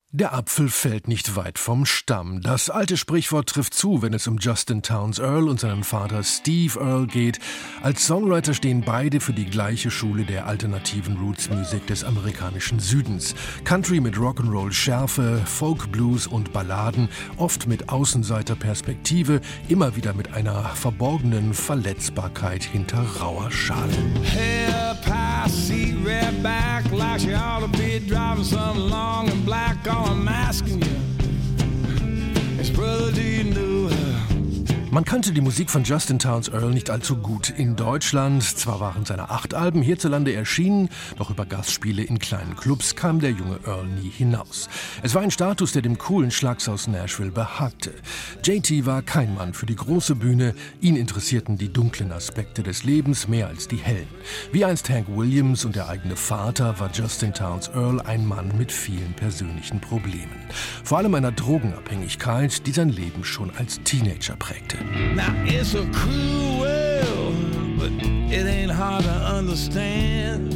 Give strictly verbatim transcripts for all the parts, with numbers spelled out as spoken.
Der Apfel fällt nicht weit vom Stamm. Das alte Sprichwort trifft zu, wenn es um Justin Townes Earle und seinen Vater Steve Earle geht. Als Songwriter stehen beide für die gleiche Schule der alternativen Roots-Musik des amerikanischen Südens. Country mit Rock'n'Roll Schärfe, Folk, Blues und Balladen, oft mit Außenseiterperspektive, immer wieder mit einer verborgenen Verletzbarkeit hinter rauer Schale. Hair, pie, seat, red back, like she ought to be driving something long and black. I'm asking you, it's brother, do you know her? Man kannte die Musik von Justin Townes Earle nicht allzu gut in Deutschland. Zwar waren seine acht Alben hierzulande erschienen, doch über Gastspiele in kleinen Clubs kam der junge Earle nie hinaus. Es war ein Status, der dem coolen Schlags aus Nashville behagte. J T war kein Mann für die große Bühne. Ihn interessierten die dunklen Aspekte des Lebens mehr als die hellen. Wie einst Hank Williams und der eigene Vater war Justin Townes Earle ein Mann mit vielen persönlichen Problemen. Vor allem einer Drogenabhängigkeit, die sein Leben schon als Teenager prägte. Now it's a cruel world, but it ain't hard to understand.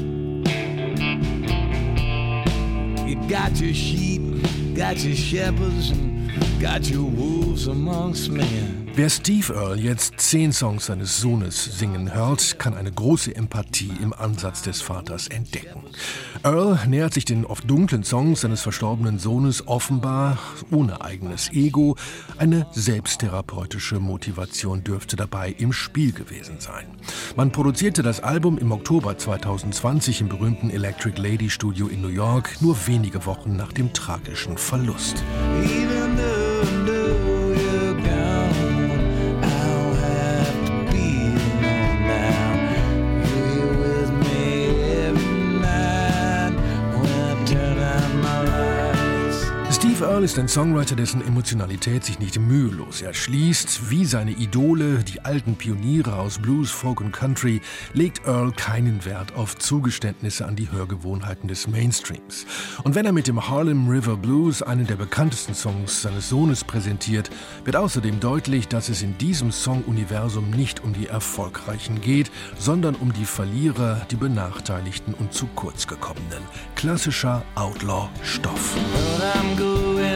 You got your sheep, got your shepherds, and got your wolves amongst men. Wer Steve Earle jetzt zehn Songs seines Sohnes singen hört, kann eine große Empathie im Ansatz des Vaters entdecken. Earle nähert sich den oft dunklen Songs seines verstorbenen Sohnes offenbar ohne eigenes Ego. Eine selbsttherapeutische Motivation dürfte dabei im Spiel gewesen sein. Man produzierte das Album im Oktober zweitausendzwanzig im berühmten Electric Lady Studio in New York, nur wenige Wochen nach dem tragischen Verlust. Even though, though you're gone, I'll have to be alone now. You're with me every night when I turn on my lights. Steve Earle ist ein Songwriter, dessen Emotionalität sich nicht mühelos erschließt. Wie seine Idole, die alten Pioniere aus Blues, Folk und Country, legt Earle keinen Wert auf Zugeständnisse an die Hörgewohnheiten des Mainstreams. Und wenn er mit dem Harlem River Blues einen der bekanntesten Songs seines Sohnes präsentiert, wird außerdem deutlich, dass es in diesem Song-Universum nicht um die Erfolgreichen geht, sondern um die Verlierer, die Benachteiligten und zu kurz gekommenen. Klassischer Outlaw-Stoff. But I'm going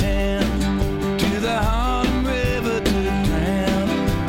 uptown to the Harlem River to drown.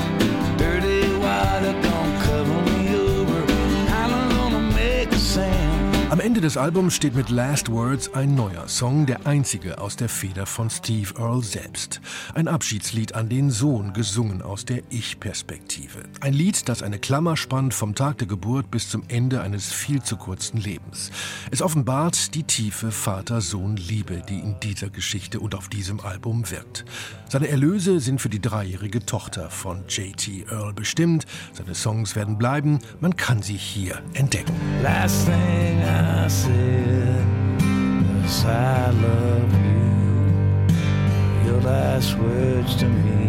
Dirty water gonna cover me over. I'm gonna make a sound. Am Ende des Albums steht mit Last Words ein neuer Song, der einzige aus der Feder von Steve Earle selbst. Ein Abschiedslied an den Sohn, gesungen aus der Ich-Perspektive. Ein Lied, das eine Klammer spannt vom Tag der Geburt bis zum Ende eines viel zu kurzen Lebens. Es offenbart die tiefe Vater-Sohn-Liebe, die in dieser Geschichte und auf diesem Album wirkt. Seine Erlöse sind für die dreijährige Tochter von J T Earle bestimmt. Seine Songs werden bleiben, man kann sie hier entdecken. Last thing I said was I love you. Your last words to me